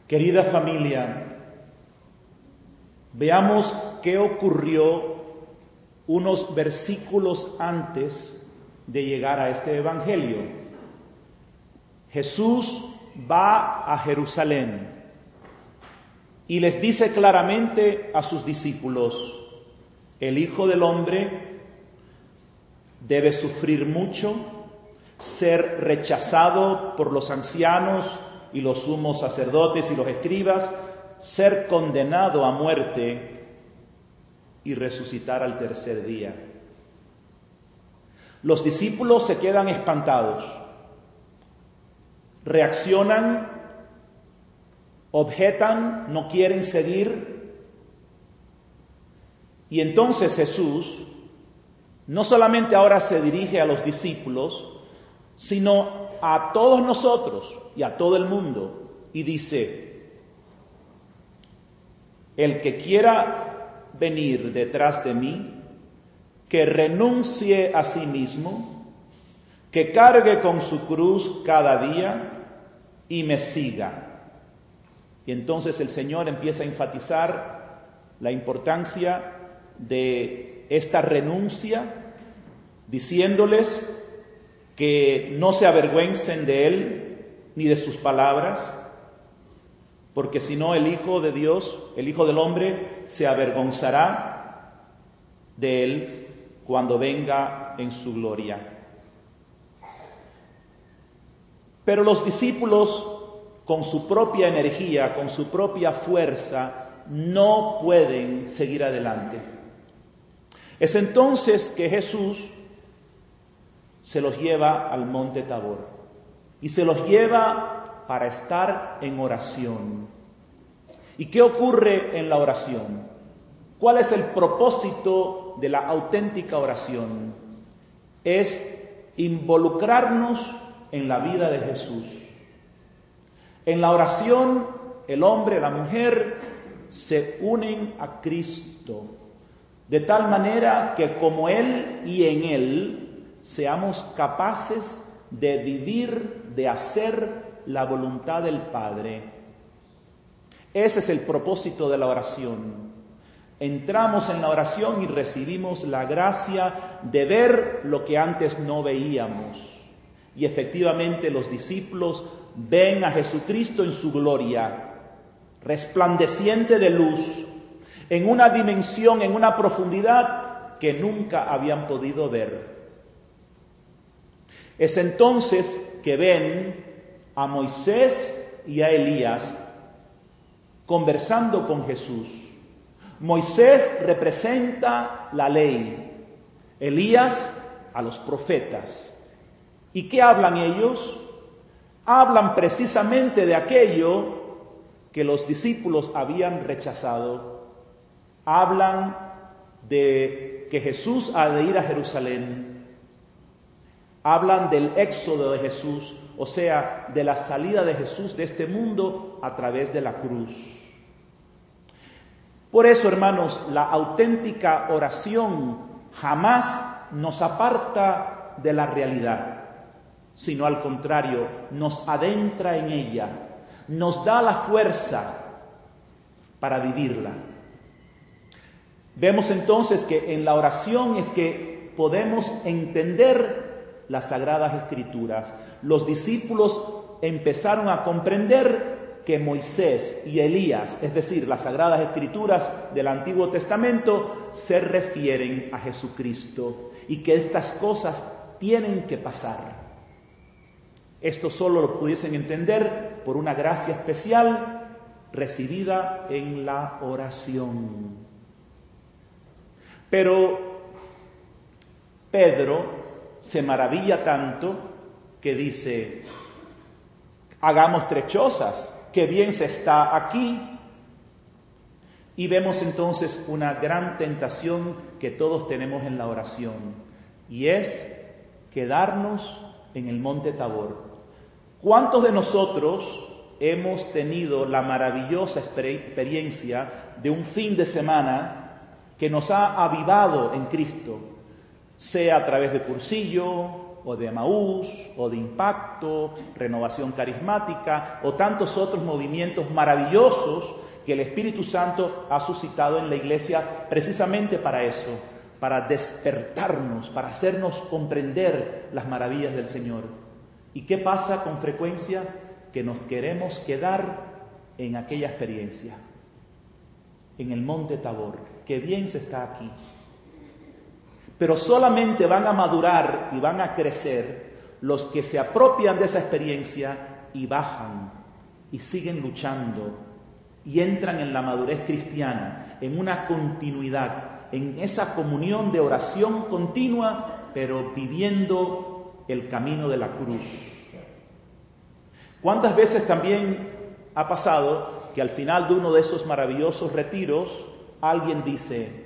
Querida familia, veamos qué ocurrió unos versículos antes de llegar a este evangelio. Jesús va a Jerusalén y les dice claramente a sus discípulos: el Hijo del Hombre debe sufrir mucho, ser rechazado por los ancianos y los sumos sacerdotes y los escribas, ser condenado a muerte y resucitar al tercer día. Los discípulos se quedan espantados, reaccionan, objetan, no quieren seguir. Y entonces Jesús no solamente ahora se dirige a los discípulos, sino a todos nosotros y a todo el mundo, y dice: el que quiera venir detrás de mí, que renuncie a sí mismo, que cargue con su cruz cada día y me siga. Y entonces el Señor empieza a enfatizar la importancia de esta renuncia, diciéndoles que no se avergüencen de Él ni de sus palabras, porque si no, el Hijo de Dios, el Hijo del Hombre, se avergonzará de Él cuando venga en su gloria. Pero los discípulos, con su propia energía, con su propia fuerza, no pueden seguir adelante. Es entonces que Jesús se los lleva al monte Tabor y se los lleva para estar en oración. ¿Y qué ocurre en la oración? ¿Cuál es el propósito de la auténtica oración? Es involucrarnos en la vida de Jesús. En la oración, el hombre, la mujer, se unen a Cristo, de tal manera que como Él y en Él seamos capaces de vivir, de hacer la voluntad del Padre. Ese es el propósito de la oración. Entramos en la oración y recibimos la gracia de ver lo que antes no veíamos. Y efectivamente los discípulos ven a Jesucristo en su gloria, resplandeciente de luz, en una dimensión, en una profundidad que nunca habían podido ver. Es entonces que ven a Moisés y a Elías conversando con Jesús. Moisés representa la ley, Elías a los profetas. ¿Y qué hablan ellos? Hablan precisamente de aquello que los discípulos habían rechazado. Hablan de que Jesús ha de ir a Jerusalén. Hablan del éxodo de Jesús, o sea, de la salida de Jesús de este mundo a través de la cruz. Por eso, hermanos, la auténtica oración jamás nos aparta de la realidad, sino al contrario, nos adentra en ella, nos da la fuerza para vivirla. Vemos entonces que en la oración es que podemos entender las Sagradas Escrituras. Los discípulos empezaron a comprender que Moisés y Elías, es decir, las Sagradas Escrituras del Antiguo Testamento, se refieren a Jesucristo y que estas cosas tienen que pasar. Esto solo lo pudiesen entender por una gracia especial recibida en la oración. Pero Pedro se maravilla tanto que dice: hagamos 3 chozas, qué bien se está aquí. Y vemos entonces una gran tentación que todos tenemos en la oración, y es quedarnos en el monte Tabor. ¿Cuántos de nosotros hemos tenido la maravillosa experiencia de un fin de semana que nos ha avivado en Cristo? Sea a través de cursillo, o de Emaús, o de Impacto, Renovación Carismática, o tantos otros movimientos maravillosos que el Espíritu Santo ha suscitado en la iglesia precisamente para eso, para despertarnos, para hacernos comprender las maravillas del Señor. ¿Y qué pasa con frecuencia? Que nos queremos quedar en aquella experiencia, en el Monte Tabor. Qué bien se está aquí. Pero solamente van a madurar y van a crecer los que se apropian de esa experiencia y bajan y siguen luchando y entran en la madurez cristiana, en una continuidad, en esa comunión de oración continua, pero viviendo el camino de la cruz. ¿Cuántas veces también ha pasado que al final de uno de esos maravillosos retiros alguien dice: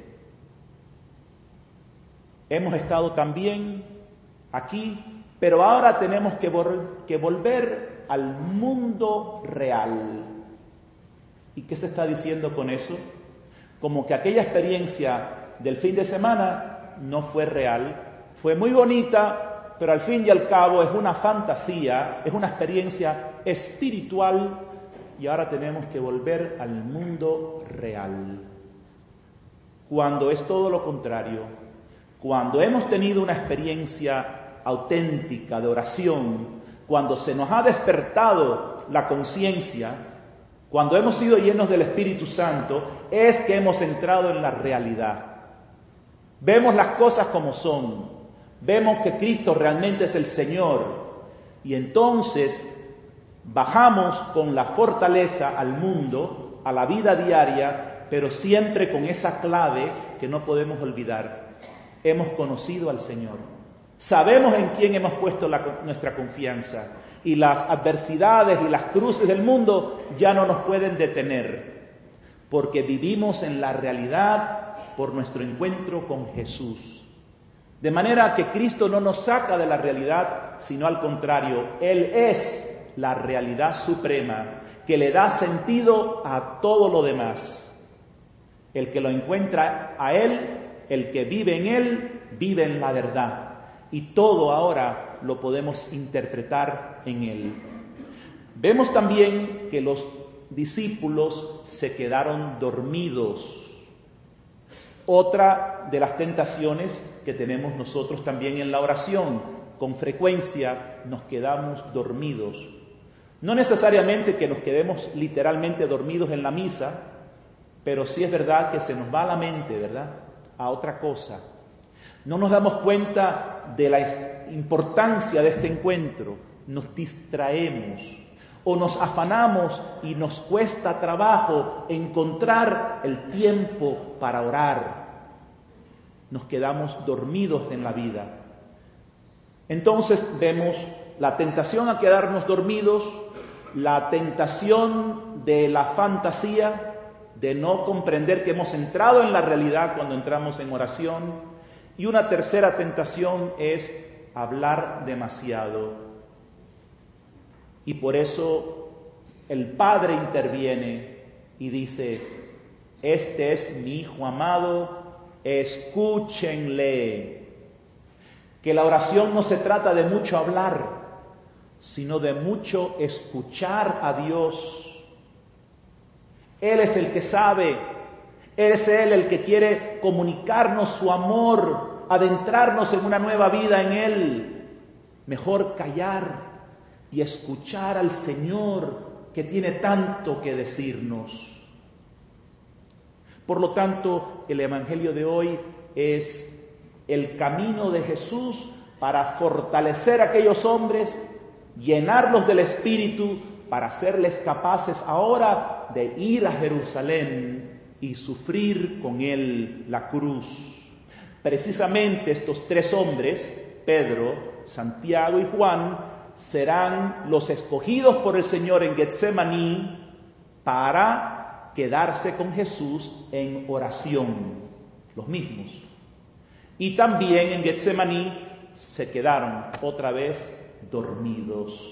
hemos estado tan bien aquí, pero ahora tenemos que volver al mundo real? ¿Y qué se está diciendo con eso? Como que aquella experiencia del fin de semana no fue real, fue muy bonita, pero al fin y al cabo es una fantasía, es una experiencia espiritual, y ahora tenemos que volver al mundo real. Cuando es todo lo contrario, cuando hemos tenido una experiencia auténtica de oración, cuando se nos ha despertado la conciencia, cuando hemos sido llenos del Espíritu Santo, es que hemos entrado en la realidad. Vemos las cosas como son, vemos que Cristo realmente es el Señor, y entonces bajamos con la fortaleza al mundo, a la vida diaria, pero siempre con esa clave que no podemos olvidar. Hemos conocido al Señor, sabemos en quién hemos puesto nuestra confianza, y las adversidades y las cruces del mundo ya no nos pueden detener, porque vivimos en la realidad por nuestro encuentro con Jesús. De manera que Cristo no nos saca de la realidad, sino al contrario, Él es la realidad suprema que le da sentido a todo lo demás. El que lo encuentra a Él, el que vive en Él, vive en la verdad. Y todo ahora lo podemos interpretar en Él. Vemos también que los discípulos se quedaron dormidos. Otra de las tentaciones que tenemos nosotros también en la oración, con frecuencia nos quedamos dormidos. No necesariamente que nos quedemos literalmente dormidos en la misa, pero sí es verdad que se nos va la mente, ¿verdad?, a otra cosa. No nos damos cuenta de la importancia de este encuentro, nos distraemos o nos afanamos y nos cuesta trabajo encontrar el tiempo para orar. Nos quedamos dormidos en la vida. Entonces vemos la tentación a quedarnos dormidos, la tentación de la fantasía, de no comprender que hemos entrado en la realidad cuando entramos en oración, y una tercera tentación es hablar demasiado. Y por eso el Padre interviene y dice: este es mi Hijo amado, escúchenle. Que la oración no se trata de mucho hablar, sino de mucho escuchar a Dios. Él es el que sabe, es Él el que quiere comunicarnos su amor, adentrarnos en una nueva vida en Él. Mejor callar y escuchar al Señor, que tiene tanto que decirnos. Por lo tanto, el Evangelio de hoy es el camino de Jesús para fortalecer a aquellos hombres, llenarlos del Espíritu, para hacerles capaces ahora de ir a Jerusalén y sufrir con Él la cruz. Precisamente estos tres hombres, Pedro, Santiago y Juan, serán los escogidos por el Señor en Getsemaní para quedarse con Jesús en oración, los mismos. Y también en Getsemaní se quedaron otra vez dormidos.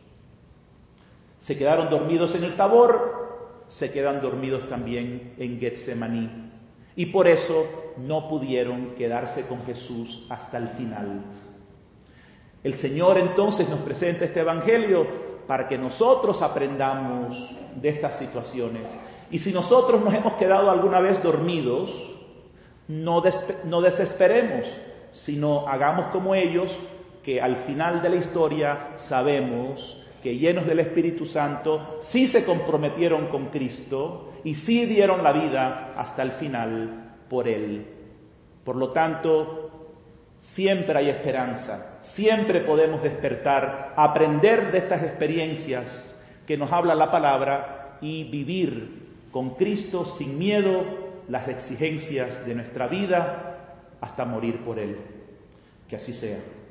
Se quedaron dormidos en el Tabor, se quedan dormidos también en Getsemaní. Y por eso no pudieron quedarse con Jesús hasta el final. El Señor entonces nos presenta este Evangelio para que nosotros aprendamos de estas situaciones. Y si nosotros nos hemos quedado alguna vez dormidos, no desesperemos, sino hagamos como ellos, que al final de la historia sabemos que llenos del Espíritu Santo sí se comprometieron con Cristo y sí dieron la vida hasta el final por Él. Por lo tanto, siempre hay esperanza, siempre podemos despertar, aprender de estas experiencias que nos habla la palabra y vivir con Cristo sin miedo las exigencias de nuestra vida hasta morir por Él. Que así sea.